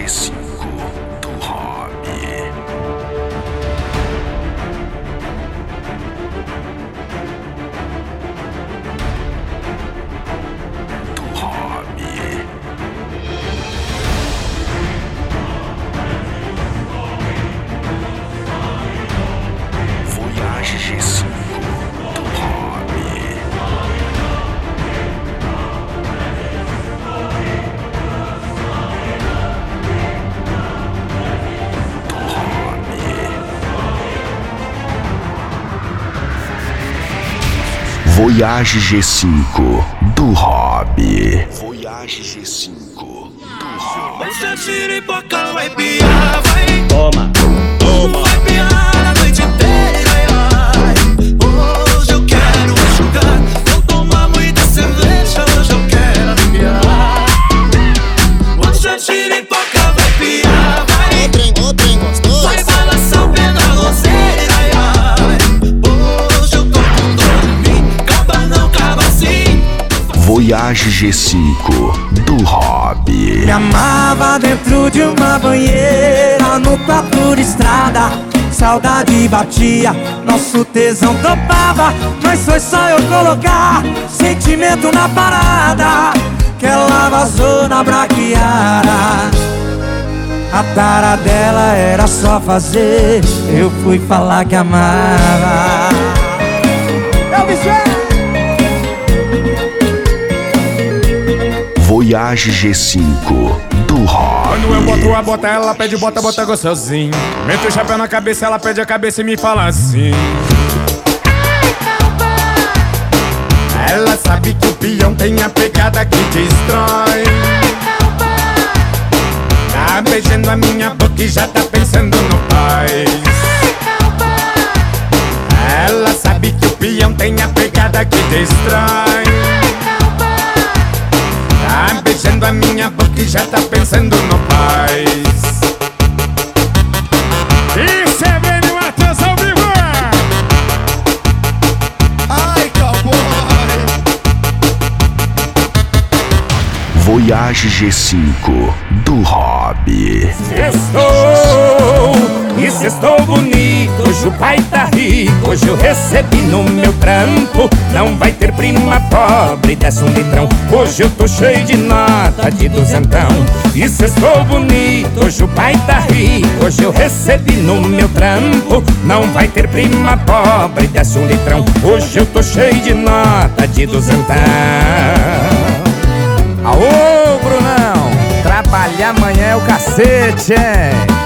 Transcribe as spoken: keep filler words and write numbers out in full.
G cinco do Hobby. Do Hobby. Voyage G cinco do Hobby. Voyage G cinco do Hobby. Voyage G cinco do Hobby. Essa xiripoca vai piar, vai. Toma, toma. Vai piar a noite inteira, ai. Hoje eu quero enxugar. Vou tomar muita cerveja, hoje eu quero aliviar. Essa xiripoca vai piar, vai. O trem, o trem gostoso. Vai balançar o pé na roseira, ai, ai. Hoje eu tô com dor em mim. Caba não, caba assim. Voyage G cinco do Hobby. Me amava dentro de uma banheira, no papo de estrada. Saudade batia, nosso tesão topava. Mas foi só eu colocar sentimento na parada que ela vazou na braquiara. A tara dela era só fazer, eu fui falar que amava. Eu me Voyage G cinco do Hobby. Quando eu boto a bota, ela pede bota, bota gostosinho. Meto o chapéu na cabeça, ela pede a cabeça e me fala assim. Ela sabe que o peão tem a pegada que destrói. Tá beijando a minha boca e já tá pensando no pai. Ela sabe que o peão tem a pegada que destrói. Tá beijando a minha boca e já tá pensando no pai. Isso é bem no Matheus ao vivo. Ai, cowboy. Voyage G cinco do Hobby. Estou, isso estou bonito, hoje o pai tá rico, hoje eu recebi no meu trampo. Não vai ter prima pobre, desce um litrão, hoje eu tô cheio de nota de duzentão. Isso estou bonito, hoje o pai tá rico, hoje eu recebi no meu trampo. Não vai ter prima pobre, desce um litrão, hoje eu tô cheio de nota de duzentão. Aô, Brunão, trabalhar amanhã é o cacete, hein?